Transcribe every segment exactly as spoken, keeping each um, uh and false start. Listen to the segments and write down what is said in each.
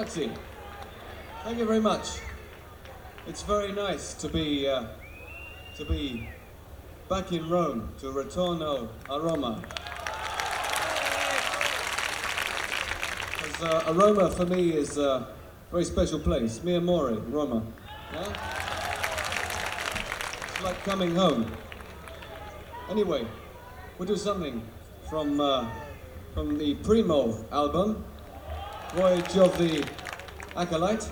Grazie. Thank you very much. It's very nice to be uh, to be back in Rome, to Ritorno a Roma. Because uh, Roma for me is a very special place. Mi amore, Roma. Yeah? It's like coming home. Anyway, we'll do something from uh, from the Primo album, Voyage of the Acolyte.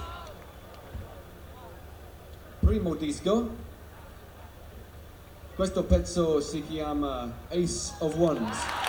Primo disco. Questo pezzo si chiama Ace of Wands.